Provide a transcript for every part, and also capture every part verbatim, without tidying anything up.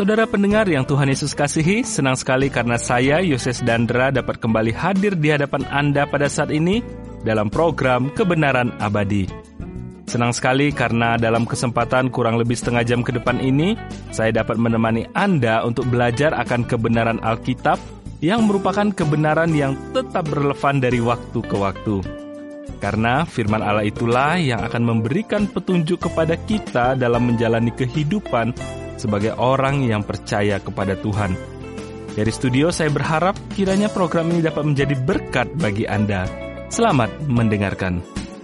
Saudara pendengar yang Tuhan Yesus kasihi, senang sekali karena saya, Yoses Dandra, dapat kembali hadir di hadapan Anda pada saat ini dalam program Kebenaran Abadi. Senang sekali karena dalam kesempatan kurang lebih setengah jam ke depan ini, saya dapat menemani Anda untuk belajar akan kebenaran Alkitab yang merupakan kebenaran yang tetap relevan dari waktu ke waktu. Karena firman Allah itulah yang akan memberikan petunjuk kepada kita dalam menjalani kehidupan sebagai orang yang percaya kepada Tuhan. Dari studio saya berharap kiranya program ini dapat menjadi berkat bagi Anda. Selamat mendengarkan.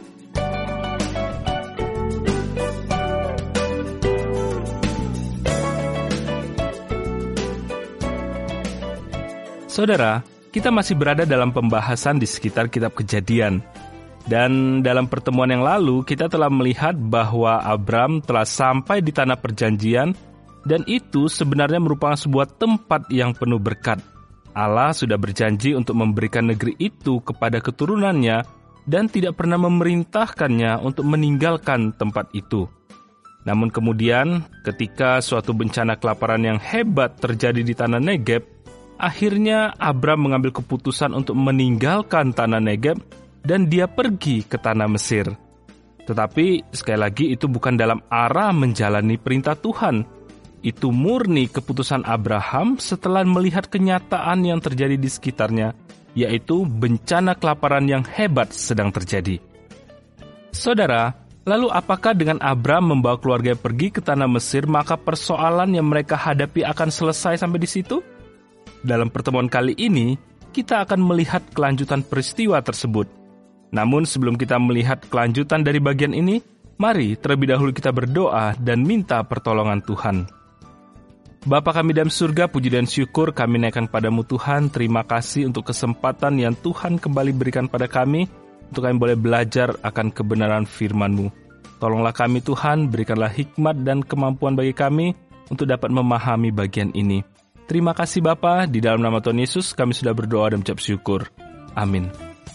Saudara, kita masih berada dalam pembahasan di sekitar kitab Kejadian. Dan dalam pertemuan yang lalu, kita telah melihat bahwa Abram telah sampai di tanah perjanjian, dan itu sebenarnya merupakan sebuah tempat yang penuh berkat. Allah sudah berjanji untuk memberikan negeri itu kepada keturunannya dan tidak pernah memerintahkannya untuk meninggalkan tempat itu. Namun kemudian, ketika suatu bencana kelaparan yang hebat terjadi di tanah Negeb, akhirnya Abram mengambil keputusan untuk meninggalkan tanah Negeb dan dia pergi ke tanah Mesir. Tetapi sekali lagi itu bukan dalam arah menjalani perintah Tuhan. Itu murni keputusan Abraham setelah melihat kenyataan yang terjadi di sekitarnya, yaitu bencana kelaparan yang hebat sedang terjadi. Saudara, lalu apakah dengan Abram membawa keluarga pergi ke tanah Mesir, maka persoalan yang mereka hadapi akan selesai sampai di situ? Dalam pertemuan kali ini, kita akan melihat kelanjutan peristiwa tersebut. Namun sebelum kita melihat kelanjutan dari bagian ini, mari terlebih dahulu kita berdoa dan minta pertolongan Tuhan. Bapa kami dalam surga, puji dan syukur kami naikkan padamu Tuhan. Terima kasih untuk kesempatan yang Tuhan kembali berikan pada kami, untuk kami boleh belajar akan kebenaran firman-Mu. Tolonglah kami Tuhan, berikanlah hikmat dan kemampuan bagi kami untuk dapat memahami bagian ini. Terima kasih Bapa, di dalam nama Tuhan Yesus kami sudah berdoa dan mengucap syukur. Amin.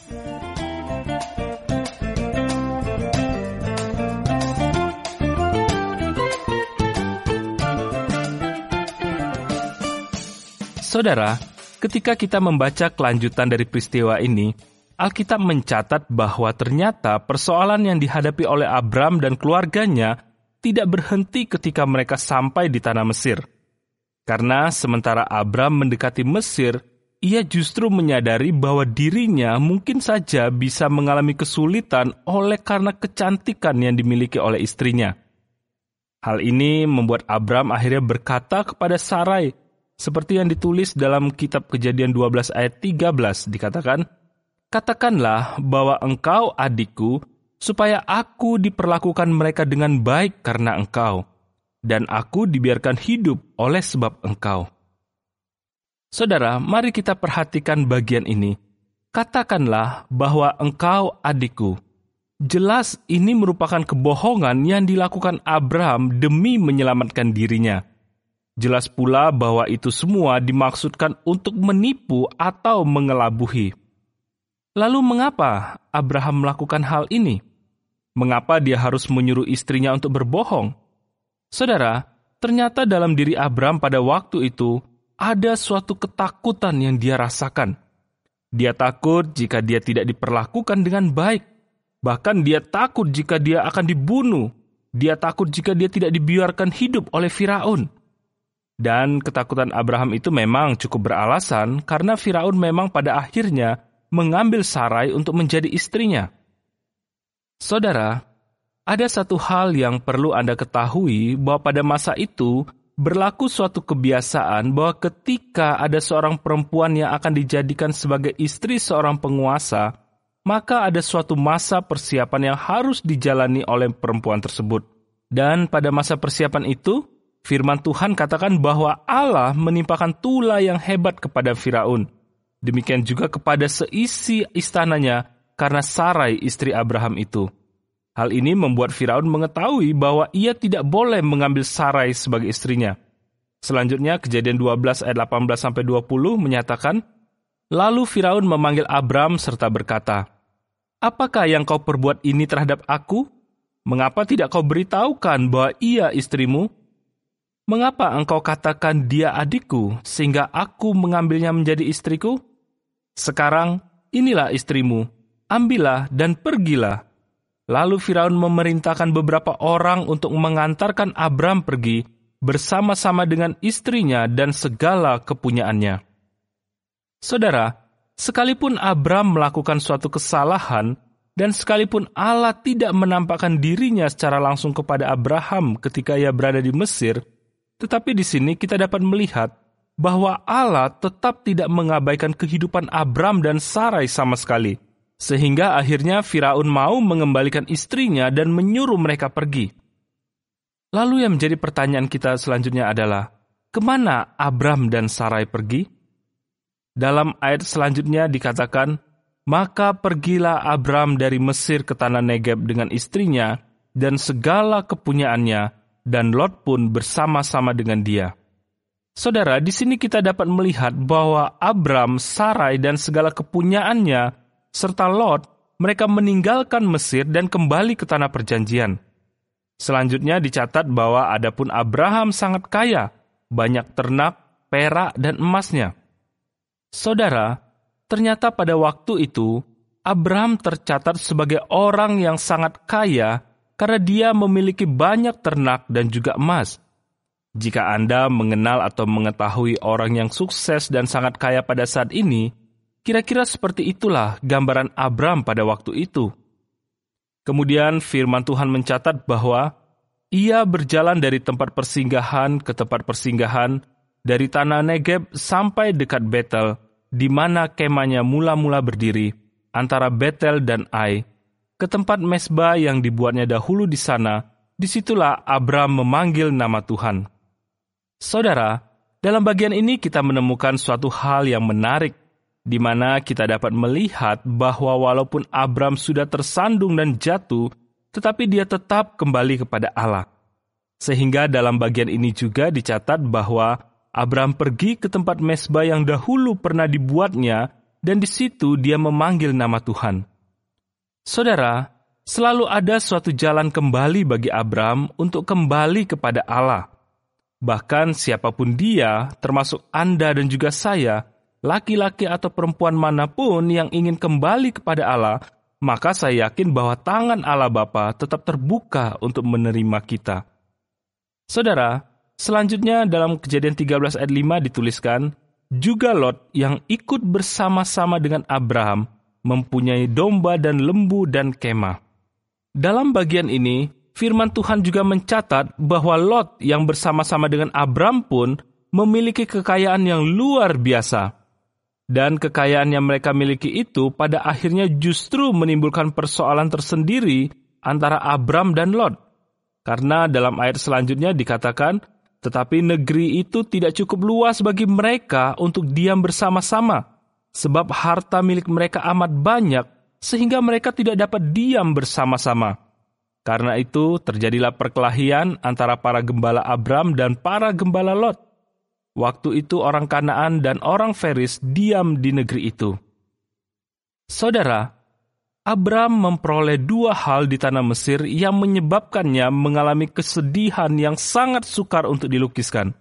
Saudara, ketika kita membaca kelanjutan dari peristiwa ini, Alkitab mencatat bahwa ternyata persoalan yang dihadapi oleh Abram dan keluarganya tidak berhenti ketika mereka sampai di tanah Mesir. Karena sementara Abram mendekati Mesir, ia justru menyadari bahwa dirinya mungkin saja bisa mengalami kesulitan oleh karena kecantikan yang dimiliki oleh istrinya. Hal ini membuat Abram akhirnya berkata kepada Sarai, seperti yang ditulis dalam kitab Kejadian dua belas ayat tiga belas, dikatakan, "Katakanlah bahwa engkau adikku, supaya aku diperlakukan mereka dengan baik karena engkau, dan aku dibiarkan hidup oleh sebab engkau." Saudara, mari kita perhatikan bagian ini. Katakanlah bahwa engkau adikku. Jelas ini merupakan kebohongan yang dilakukan Abram demi menyelamatkan dirinya. Jelas pula bahwa itu semua dimaksudkan untuk menipu atau mengelabuhi. Lalu mengapa Abraham melakukan hal ini? Mengapa dia harus menyuruh istrinya untuk berbohong? Saudara, ternyata dalam diri Abram pada waktu itu ada suatu ketakutan yang dia rasakan. Dia takut jika dia tidak diperlakukan dengan baik. Bahkan dia takut jika dia akan dibunuh. Dia takut jika dia tidak dibiarkan hidup oleh Firaun. Dan ketakutan Abraham itu memang cukup beralasan karena Firaun memang pada akhirnya mengambil Sarai untuk menjadi istrinya. Saudara, ada satu hal yang perlu Anda ketahui bahwa pada masa itu berlaku suatu kebiasaan bahwa ketika ada seorang perempuan yang akan dijadikan sebagai istri seorang penguasa, maka ada suatu masa persiapan yang harus dijalani oleh perempuan tersebut. Dan pada masa persiapan itu, firman Tuhan katakan bahwa Allah menimpakan tula yang hebat kepada Firaun. Demikian juga kepada seisi istananya karena Sarai istri Abraham itu. Hal ini membuat Firaun mengetahui bahwa ia tidak boleh mengambil Sarai sebagai istrinya. Selanjutnya Kejadian dua belas ayat delapan belas sampai dua puluh menyatakan, "Lalu Firaun memanggil Abram serta berkata, 'Apakah yang kau perbuat ini terhadap aku? Mengapa tidak kau beritahukan bahwa ia istrimu?' Mengapa engkau katakan dia adikku, sehingga aku mengambilnya menjadi istriku? Sekarang, inilah istrimu, ambillah dan pergilah. Lalu Firaun memerintahkan beberapa orang untuk mengantarkan Abram pergi bersama-sama dengan istrinya dan segala kepunyaannya. Saudara, sekalipun Abram melakukan suatu kesalahan, dan sekalipun Allah tidak menampakkan dirinya secara langsung kepada Abraham ketika ia berada di Mesir, tetapi di sini kita dapat melihat bahwa Allah tetap tidak mengabaikan kehidupan Abram dan Sarai sama sekali, sehingga akhirnya Firaun mau mengembalikan istrinya dan menyuruh mereka pergi. Lalu yang menjadi pertanyaan kita selanjutnya adalah, kemana Abram dan Sarai pergi? Dalam ayat selanjutnya dikatakan, maka pergilah Abram dari Mesir ke tanah Negeb dengan istrinya dan segala kepunyaannya, dan Lot pun bersama-sama dengan dia. Saudara, di sini kita dapat melihat bahwa Abram, Sarai, dan segala kepunyaannya, serta Lot, mereka meninggalkan Mesir dan kembali ke tanah perjanjian. Selanjutnya dicatat bahwa adapun Abraham sangat kaya, banyak ternak, perak, dan emasnya. Saudara, ternyata pada waktu itu, Abram tercatat sebagai orang yang sangat kaya karena dia memiliki banyak ternak dan juga emas. Jika Anda mengenal atau mengetahui orang yang sukses dan sangat kaya pada saat ini, kira-kira seperti itulah gambaran Abram pada waktu itu. Kemudian firman Tuhan mencatat bahwa ia berjalan dari tempat persinggahan ke tempat persinggahan, dari tanah Negeb sampai dekat Betel, di mana kemahnya mula-mula berdiri, antara Betel dan Ai, ke tempat mezbah yang dibuatnya dahulu di sana. Disitulah Abram memanggil nama Tuhan. Saudara, dalam bagian ini kita menemukan suatu hal yang menarik, di mana kita dapat melihat bahwa walaupun Abram sudah tersandung dan jatuh, tetapi dia tetap kembali kepada Allah. Sehingga dalam bagian ini juga dicatat bahwa Abram pergi ke tempat mezbah yang dahulu pernah dibuatnya, dan di situ dia memanggil nama Tuhan. Saudara, selalu ada suatu jalan kembali bagi Abram untuk kembali kepada Allah. Bahkan siapapun dia, termasuk Anda dan juga saya, laki-laki atau perempuan manapun yang ingin kembali kepada Allah, maka saya yakin bahwa tangan Allah Bapa tetap terbuka untuk menerima kita. Saudara, selanjutnya dalam Kejadian tiga belas ayat lima dituliskan, juga Lot yang ikut bersama-sama dengan Abraham mempunyai domba dan lembu dan kemah. Dalam bagian ini, firman Tuhan juga mencatat bahwa Lot yang bersama-sama dengan Abram pun memiliki kekayaan yang luar biasa. Dan kekayaan yang mereka miliki itu pada akhirnya justru menimbulkan persoalan tersendiri antara Abram dan Lot. Karena dalam ayat selanjutnya dikatakan, tetapi negeri itu tidak cukup luas bagi mereka untuk diam bersama-sama, sebab harta milik mereka amat banyak, sehingga mereka tidak dapat diam bersama-sama. Karena itu terjadilah perkelahian antara para gembala Abram dan para gembala Lot. Waktu itu orang Kanaan dan orang Feris diam di negeri itu. Saudara, Abram memperoleh dua hal di tanah Mesir yang menyebabkannya mengalami kesedihan yang sangat sukar untuk dilukiskan.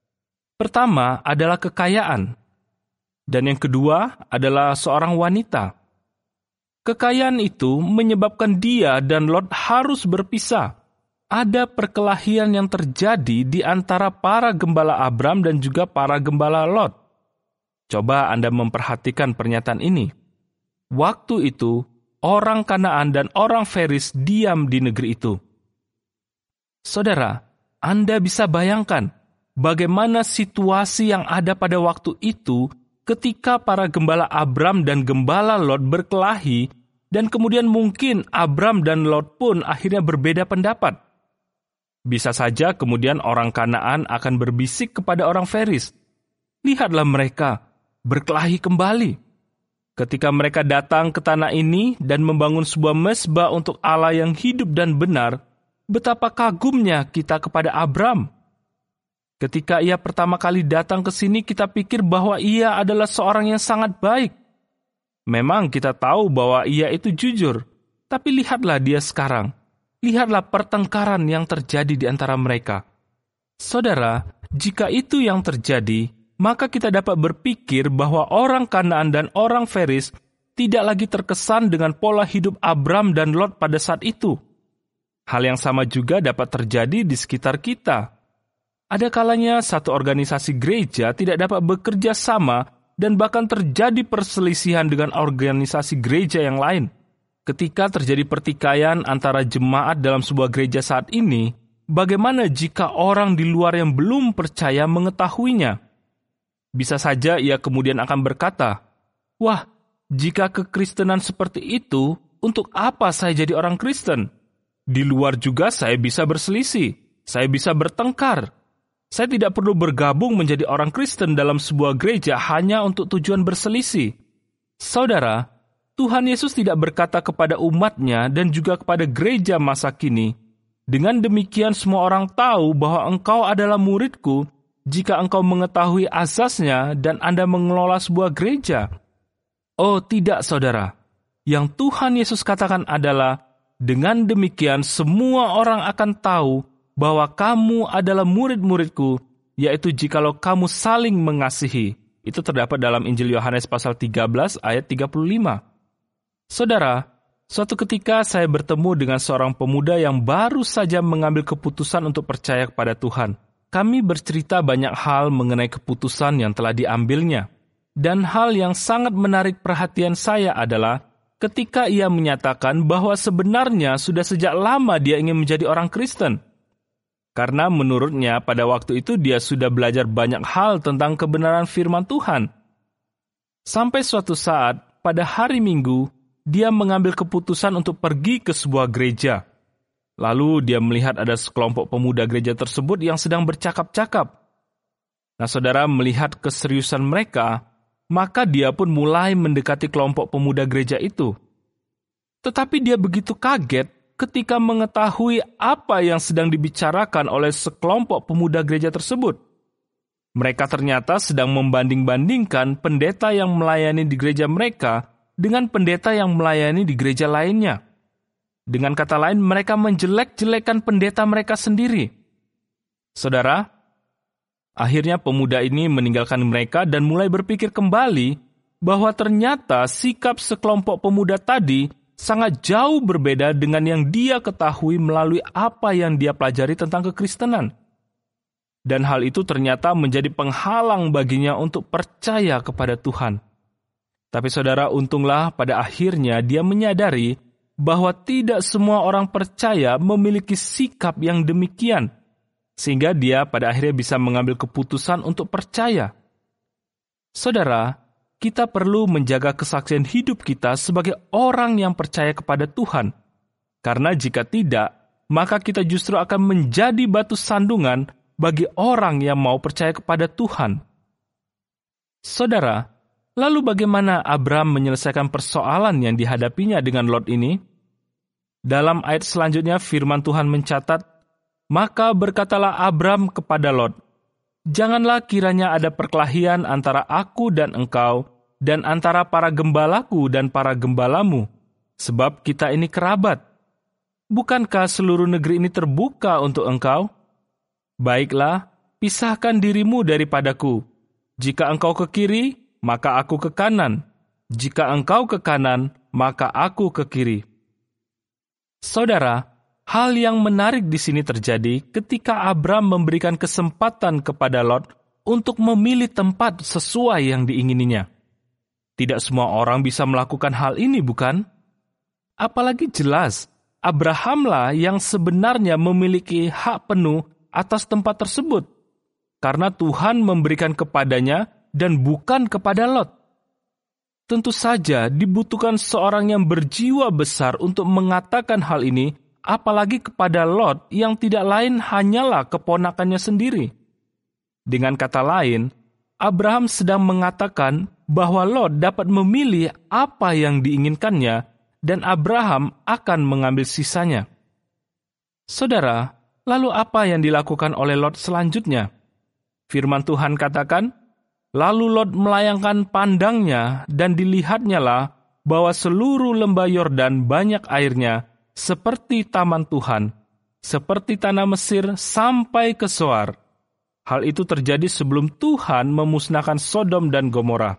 Pertama adalah kekayaan, dan yang kedua adalah seorang wanita. Kekayaan itu menyebabkan dia dan Lot harus berpisah. Ada perkelahian yang terjadi di antara para gembala Abram dan juga para gembala Lot. Coba Anda memperhatikan pernyataan ini. Waktu itu, orang Kanaan dan orang Feris diam di negeri itu. Saudara, Anda bisa bayangkan bagaimana situasi yang ada pada waktu itu ketika para gembala Abram dan gembala Lot berkelahi, dan kemudian mungkin Abram dan Lot pun akhirnya berbeda pendapat. Bisa saja kemudian orang Kanaan akan berbisik kepada orang Feris, lihatlah mereka berkelahi kembali. Ketika mereka datang ke tanah ini dan membangun sebuah mezbah untuk Allah yang hidup dan benar, betapa kagumnya kita kepada Abram. Ketika ia pertama kali datang ke sini, kita pikir bahwa ia adalah seorang yang sangat baik. Memang kita tahu bahwa ia itu jujur, tapi lihatlah dia sekarang. Lihatlah pertengkaran yang terjadi di antara mereka. Saudara, jika itu yang terjadi, maka kita dapat berpikir bahwa orang Kanaan dan orang Feris tidak lagi terkesan dengan pola hidup Abram dan Lot pada saat itu. Hal yang sama juga dapat terjadi di sekitar kita. Ada kalanya satu organisasi gereja tidak dapat bekerja sama dan bahkan terjadi perselisihan dengan organisasi gereja yang lain. Ketika terjadi pertikaian antara jemaat dalam sebuah gereja saat ini, bagaimana jika orang di luar yang belum percaya mengetahuinya? Bisa saja ia kemudian akan berkata, "Wah, jika kekristenan seperti itu, untuk apa saya jadi orang Kristen? Di luar juga saya bisa berselisih, saya bisa bertengkar. Saya tidak perlu bergabung menjadi orang Kristen dalam sebuah gereja hanya untuk tujuan berselisih." Saudara, Tuhan Yesus tidak berkata kepada umatnya dan juga kepada gereja masa kini, "Dengan demikian semua orang tahu bahwa engkau adalah muridku, jika engkau mengetahui asasnya dan Anda mengelola sebuah gereja." Oh tidak, saudara. Yang Tuhan Yesus katakan adalah, dengan demikian semua orang akan tahu bahwa kamu adalah murid-muridku, yaitu jikalau kamu saling mengasihi. Itu terdapat dalam Injil Yohanes pasal tiga belas ayat tiga puluh lima. Saudara, suatu ketika saya bertemu dengan seorang pemuda yang baru saja mengambil keputusan untuk percaya kepada Tuhan. Kami bercerita banyak hal mengenai keputusan yang telah diambilnya. Dan hal yang sangat menarik perhatian saya adalah ketika ia menyatakan bahwa sebenarnya sudah sejak lama dia ingin menjadi orang Kristen. Karena menurutnya pada waktu itu dia sudah belajar banyak hal tentang kebenaran firman Tuhan. Sampai suatu saat, pada hari Minggu, dia mengambil keputusan untuk pergi ke sebuah gereja. Lalu dia melihat ada sekelompok pemuda gereja tersebut yang sedang bercakap-cakap. Nah, saudara, melihat keseriusan mereka, maka dia pun mulai mendekati kelompok pemuda gereja itu. Tetapi dia begitu kaget ketika mengetahui apa yang sedang dibicarakan oleh sekelompok pemuda gereja tersebut. Mereka ternyata sedang membanding-bandingkan pendeta yang melayani di gereja mereka dengan pendeta yang melayani di gereja lainnya. Dengan kata lain, mereka menjelek-jelekan pendeta mereka sendiri. Saudara, akhirnya pemuda ini meninggalkan mereka dan mulai berpikir kembali bahwa ternyata sikap sekelompok pemuda tadi sangat jauh berbeda dengan yang dia ketahui melalui apa yang dia pelajari tentang kekristenan. Dan hal itu ternyata menjadi penghalang baginya untuk percaya kepada Tuhan. Tapi saudara, untunglah pada akhirnya dia menyadari bahwa tidak semua orang percaya memiliki sikap yang demikian, sehingga dia pada akhirnya bisa mengambil keputusan untuk percaya. Saudara, kita perlu menjaga kesaksian hidup kita sebagai orang yang percaya kepada Tuhan. Karena jika tidak, maka kita justru akan menjadi batu sandungan bagi orang yang mau percaya kepada Tuhan. Saudara, lalu bagaimana Abram menyelesaikan persoalan yang dihadapinya dengan Lot ini? Dalam ayat selanjutnya firman Tuhan mencatat, "Maka berkatalah Abram kepada Lot, janganlah kiranya ada perkelahian antara aku dan engkau, dan antara para gembalaku dan para gembalamu, sebab kita ini kerabat. Bukankah seluruh negeri ini terbuka untuk engkau? Baiklah, pisahkan dirimu daripadaku. Jika engkau ke kiri, maka aku ke kanan. Jika engkau ke kanan, maka aku ke kiri." Saudara, hal yang menarik di sini terjadi ketika Abram memberikan kesempatan kepada Lot untuk memilih tempat sesuai yang diingininya. Tidak semua orang bisa melakukan hal ini, bukan? Apalagi jelas, Abrahamlah yang sebenarnya memiliki hak penuh atas tempat tersebut, karena Tuhan memberikan kepadanya dan bukan kepada Lot. Tentu saja dibutuhkan seorang yang berjiwa besar untuk mengatakan hal ini, apalagi kepada Lot yang tidak lain hanyalah keponakannya sendiri. Dengan kata lain, Abraham sedang mengatakan bahwa Lot dapat memilih apa yang diinginkannya dan Abraham akan mengambil sisanya. Saudara, lalu apa yang dilakukan oleh Lot selanjutnya? Firman Tuhan katakan, "Lalu Lot melayangkan pandangnya dan dilihatnyalah bahwa seluruh lembah Yordan banyak airnya, seperti taman Tuhan, seperti tanah Mesir sampai ke Soar, Hal itu terjadi sebelum Tuhan memusnahkan Sodom dan Gomora.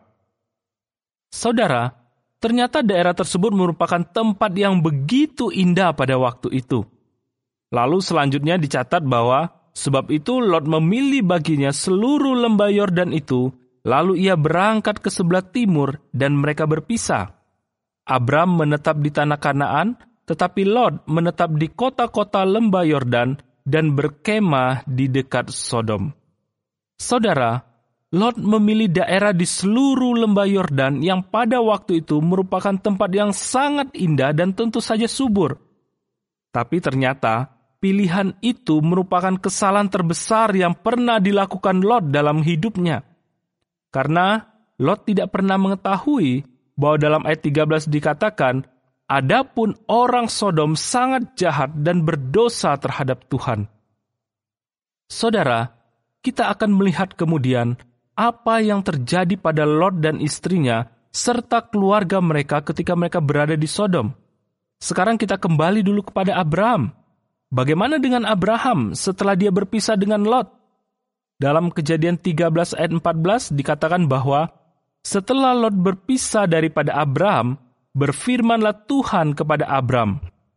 Saudara, ternyata daerah tersebut merupakan tempat yang begitu indah pada waktu itu. Lalu selanjutnya dicatat bahwa sebab itu Lot memilih baginya seluruh lembah Yordan itu, lalu ia berangkat ke sebelah timur dan mereka berpisah. Abram menetap di tanah Kanaan, tetapi Lot menetap di kota-kota lembah Yordan dan berkemah di dekat Sodom. Saudara, Lot memilih daerah di seluruh lembah Yordan yang pada waktu itu merupakan tempat yang sangat indah dan tentu saja subur. Tapi ternyata pilihan itu merupakan kesalahan terbesar yang pernah dilakukan Lot dalam hidupnya. Karena Lot tidak pernah mengetahui bahwa dalam ayat tiga belas dikatakan, adapun orang Sodom sangat jahat dan berdosa terhadap Tuhan. Saudara, kita akan melihat kemudian apa yang terjadi pada Lot dan istrinya serta keluarga mereka ketika mereka berada di Sodom. Sekarang kita kembali dulu kepada Abraham. Bagaimana dengan Abraham setelah dia berpisah dengan Lot? Dalam Kejadian tiga belas ayat empat belas dikatakan bahwa setelah Lot berpisah daripada Abraham, berfirmanlah Tuhan kepada Abram.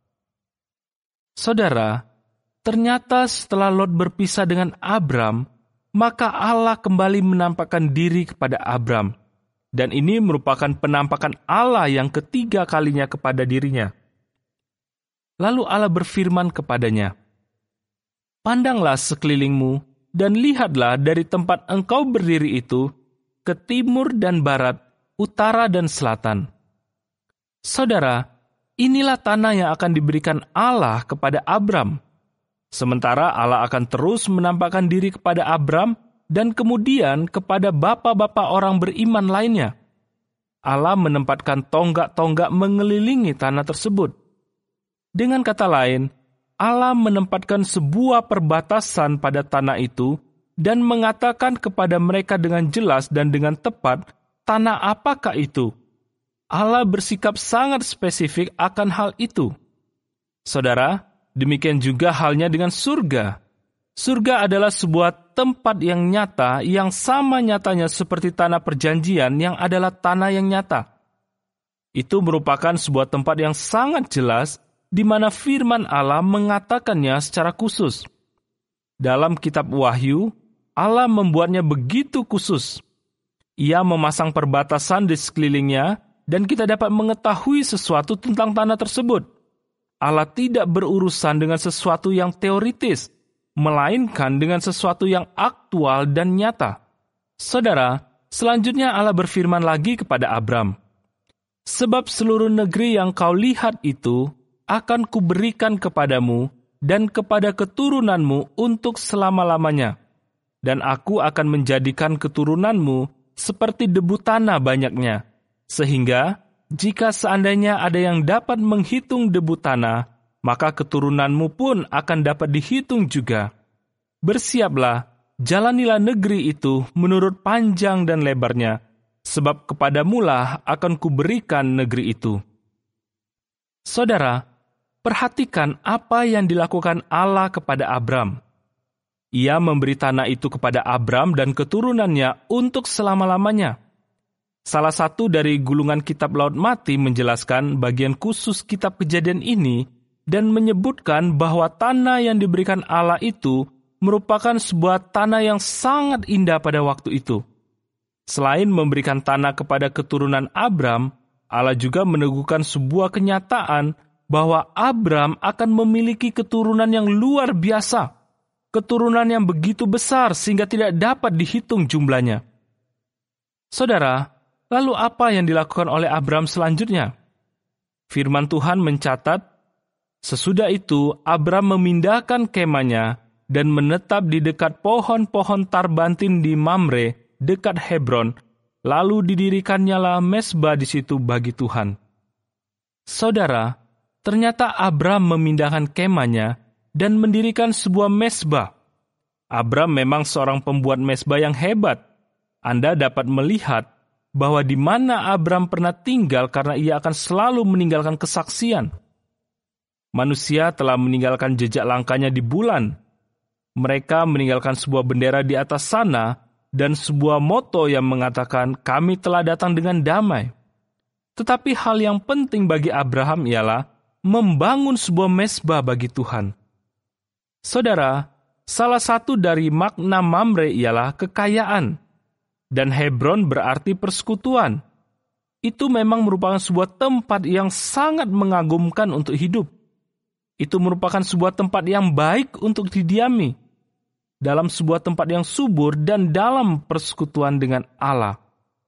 Saudara, ternyata setelah Lot berpisah dengan Abram, maka Allah kembali menampakkan diri kepada Abram. Dan ini merupakan penampakan Allah yang ketiga kalinya kepada dirinya. Lalu Allah berfirman kepadanya, "Pandanglah sekelilingmu, dan lihatlah dari tempat engkau berdiri itu, ke timur dan barat, utara dan selatan." Saudara, inilah tanah yang akan diberikan Allah kepada Abram. Sementara Allah akan terus menampakkan diri kepada Abram dan kemudian kepada bapa-bapa orang beriman lainnya. Allah menempatkan tonggak-tonggak mengelilingi tanah tersebut. Dengan kata lain, Allah menempatkan sebuah perbatasan pada tanah itu dan mengatakan kepada mereka dengan jelas dan dengan tepat tanah apakah itu. Allah bersikap sangat spesifik akan hal itu. Saudara, demikian juga halnya dengan surga. Surga adalah sebuah tempat yang nyata, yang sama nyatanya seperti tanah perjanjian yang adalah tanah yang nyata. Itu merupakan sebuah tempat yang sangat jelas, di mana firman Allah mengatakannya secara khusus. Dalam kitab Wahyu, Allah membuatnya begitu khusus. Ia memasang perbatasan di sekelilingnya, dan kita dapat mengetahui sesuatu tentang tanah tersebut. Allah tidak berurusan dengan sesuatu yang teoritis, melainkan dengan sesuatu yang aktual dan nyata. Saudara, selanjutnya Allah berfirman lagi kepada Abram, "Sebab seluruh negeri yang kau lihat itu akan kuberikan kepadamu dan kepada keturunanmu untuk selama-lamanya. Dan aku akan menjadikan keturunanmu seperti debu tanah banyaknya, sehingga jika seandainya ada yang dapat menghitung debu tanah, maka keturunanmu pun akan dapat dihitung juga. Bersiaplah, jalanilah negeri itu menurut panjang dan lebarnya, sebab kepadamulah akan kuberikan negeri itu." Saudara, perhatikan apa yang dilakukan Allah kepada Abram. Ia memberi tanah itu kepada Abram dan keturunannya untuk selama-lamanya. Salah satu dari gulungan kitab Laut Mati menjelaskan bagian khusus kitab Kejadian ini dan menyebutkan bahwa tanah yang diberikan Allah itu merupakan sebuah tanah yang sangat indah pada waktu itu. Selain memberikan tanah kepada keturunan Abram, Allah juga meneguhkan sebuah kenyataan bahwa Abram akan memiliki keturunan yang luar biasa, keturunan yang begitu besar sehingga tidak dapat dihitung jumlahnya. Saudara, lalu apa yang dilakukan oleh Abram selanjutnya? Firman Tuhan mencatat, sesudah itu Abram memindahkan kemahnya dan menetap di dekat pohon-pohon tarbantin di Mamre, dekat Hebron, lalu didirikannya mezbah di situ bagi Tuhan. Saudara, ternyata Abram memindahkan kemahnya dan mendirikan sebuah mezbah. Abram memang seorang pembuat mezbah yang hebat. Anda dapat melihat bahwa di mana Abram pernah tinggal karena ia akan selalu meninggalkan kesaksian. Manusia telah meninggalkan jejak langkahnya di bulan. Mereka meninggalkan sebuah bendera di atas sana dan sebuah moto yang mengatakan, "Kami telah datang dengan damai." Tetapi hal yang penting bagi Abraham ialah membangun sebuah mezbah bagi Tuhan. Saudara, salah satu dari makna Mamre ialah kekayaan, dan Hebron berarti persekutuan. Itu memang merupakan sebuah tempat yang sangat mengagumkan untuk hidup. Itu merupakan sebuah tempat yang baik untuk didiami, dalam sebuah tempat yang subur dan dalam persekutuan dengan Allah.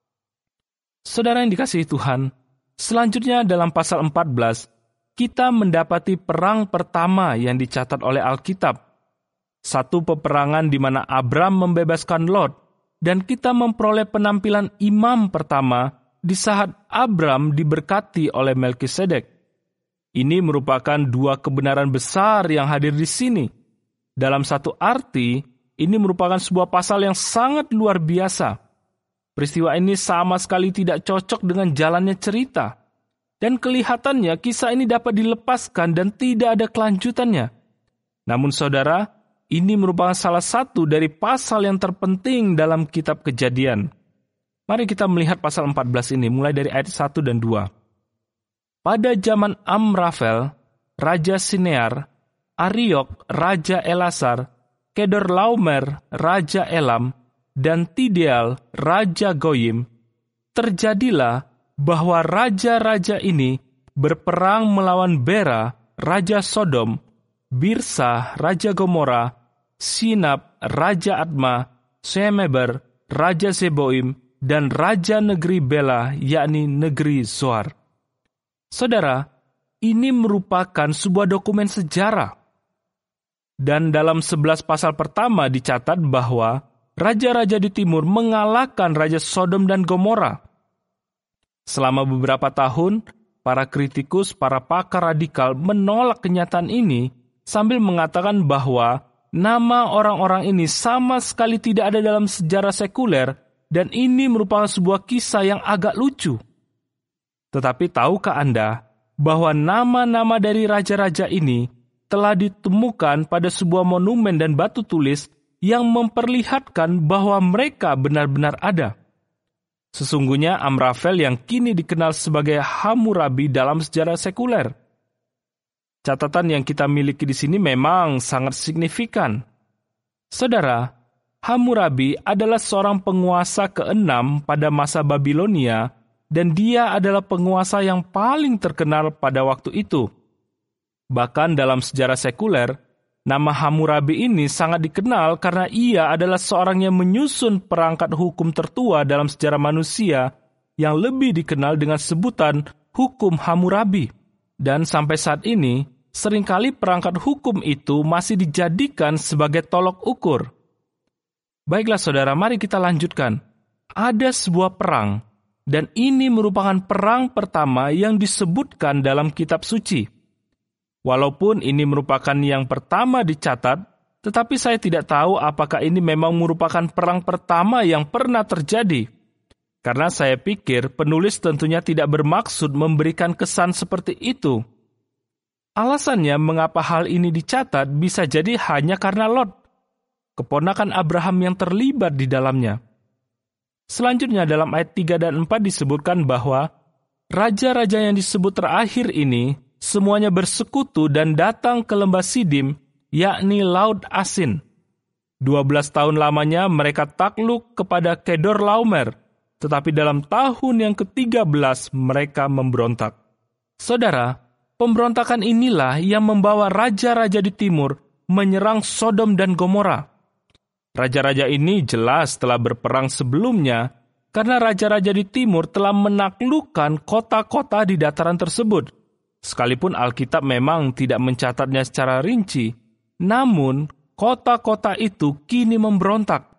Saudara yang dikasihi Tuhan, selanjutnya dalam pasal empat belas, kita mendapati perang pertama yang dicatat oleh Alkitab. Satu peperangan di mana Abram membebaskan Lot, dan kita memperoleh penampilan imam pertama di saat Abram diberkati oleh Melkisedek. Ini merupakan dua kebenaran besar yang hadir di sini. Dalam satu arti, ini merupakan sebuah pasal yang sangat luar biasa. Peristiwa ini sama sekali tidak cocok dengan jalannya cerita. Dan kelihatannya kisah ini dapat dilepaskan dan tidak ada kelanjutannya. Namun saudara, ini merupakan salah satu dari pasal yang terpenting dalam kitab Kejadian. Mari kita melihat pasal empat belas ini mulai dari ayat satu dan dua. Pada zaman Amrafel, Raja Sinear, Ariok, Raja Elasar, Kedorlaomer, Raja Elam, dan Tideal, Raja Goyim, terjadilah bahwa raja-raja ini berperang melawan Bera, Raja Sodom, Birsa, Raja Gomora, Sinab, Raja Adma, Semeber, Raja Zeboim, dan Raja negeri Bela, yakni negeri Zoar. Saudara, ini merupakan sebuah dokumen sejarah. Dan dalam sebelas pasal pertama dicatat bahwa raja-raja di timur mengalahkan Raja Sodom dan Gomora. Selama beberapa tahun, para kritikus, para pakar radikal menolak kenyataan ini sambil mengatakan bahwa nama orang-orang ini sama sekali tidak ada dalam sejarah sekuler dan ini merupakan sebuah kisah yang agak lucu. Tetapi tahukah Anda bahwa nama-nama dari raja-raja ini telah ditemukan pada sebuah monumen dan batu tulis yang memperlihatkan bahwa mereka benar-benar ada. Sesungguhnya Amrafel yang kini dikenal sebagai Hammurabi dalam sejarah sekuler. Catatan yang kita miliki di sini memang sangat signifikan. Saudara, Hammurabi adalah seorang penguasa keenam pada masa Babilonia dan dia adalah penguasa yang paling terkenal pada waktu itu. Bahkan dalam sejarah sekuler, nama Hammurabi ini sangat dikenal karena ia adalah seorang yang menyusun perangkat hukum tertua dalam sejarah manusia yang lebih dikenal dengan sebutan hukum Hammurabi. Dan sampai saat ini, seringkali perangkat hukum itu masih dijadikan sebagai tolok ukur. Baiklah saudara, mari kita lanjutkan. Ada sebuah perang, dan ini merupakan perang pertama yang disebutkan dalam kitab suci. Walaupun ini merupakan yang pertama dicatat, tetapi saya tidak tahu apakah ini memang merupakan perang pertama yang pernah terjadi. Karena saya pikir penulis tentunya tidak bermaksud memberikan kesan seperti itu. Alasannya mengapa hal ini dicatat bisa jadi hanya karena Lot, keponakan Abraham yang terlibat di dalamnya. Selanjutnya dalam ayat tiga dan empat disebutkan bahwa raja-raja yang disebut terakhir ini semuanya bersekutu dan datang ke lembah Sidim, yakni Laut Asin. Dua belas tahun lamanya mereka takluk kepada Kedorlaomer, tetapi dalam tahun yang ketiga belas mereka memberontak. Saudara, pemberontakan inilah yang membawa raja-raja di timur menyerang Sodom dan Gomora. Raja-raja ini jelas telah berperang sebelumnya, karena raja-raja di timur telah menaklukkan kota-kota di dataran tersebut. Sekalipun Alkitab memang tidak mencatatnya secara rinci, namun kota-kota itu kini memberontak.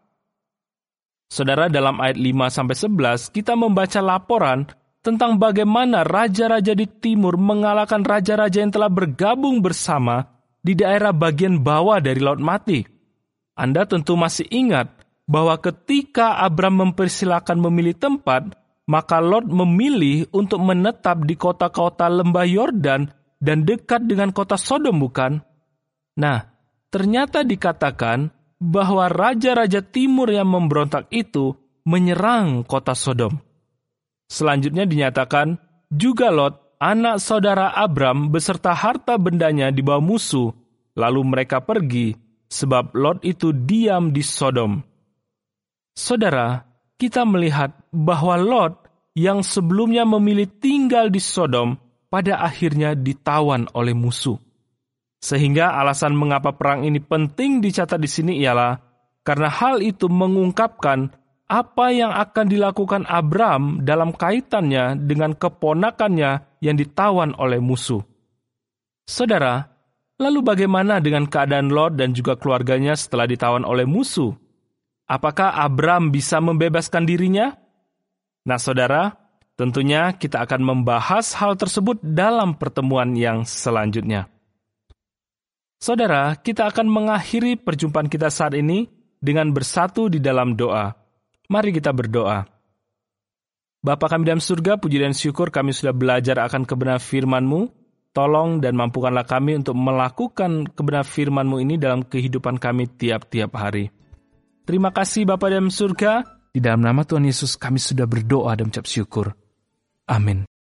Saudara, dalam ayat lima sampai sebelas kita membaca laporan tentang bagaimana raja-raja di timur mengalahkan raja-raja yang telah bergabung bersama di daerah bagian bawah dari Laut Mati. Anda tentu masih ingat bahwa ketika Abram mempersilakan memilih tempat, maka Lot memilih untuk menetap di kota-kota lembah Yordan dan dekat dengan kota Sodom, bukan? Nah, ternyata dikatakan bahwa raja-raja timur yang memberontak itu menyerang kota Sodom. Selanjutnya dinyatakan, juga Lot, anak saudara Abram beserta harta bendanya dibawa musuh, lalu mereka pergi, sebab Lot itu diam di Sodom. Saudara, kita melihat bahwa Lot yang sebelumnya memilih tinggal di Sodom, pada akhirnya ditawan oleh musuh. Sehingga alasan mengapa perang ini penting dicatat di sini ialah karena hal itu mengungkapkan apa yang akan dilakukan Abram dalam kaitannya dengan keponakannya yang ditawan oleh musuh. Saudara, lalu bagaimana dengan keadaan Lot dan juga keluarganya setelah ditawan oleh musuh? Apakah Abram bisa membebaskan dirinya? Nah, saudara, tentunya kita akan membahas hal tersebut dalam pertemuan yang selanjutnya. Saudara, kita akan mengakhiri perjumpaan kita saat ini dengan bersatu di dalam doa. Mari kita berdoa. Bapa kami dalam surga, puji dan syukur kami sudah belajar akan kebenaran firman-Mu. Tolong dan mampukanlah kami untuk melakukan kebenaran firman-Mu ini dalam kehidupan kami tiap-tiap hari. Terima kasih Bapa dalam surga. Di dalam nama Tuhan Yesus kami sudah berdoa dan ucap syukur. Amin.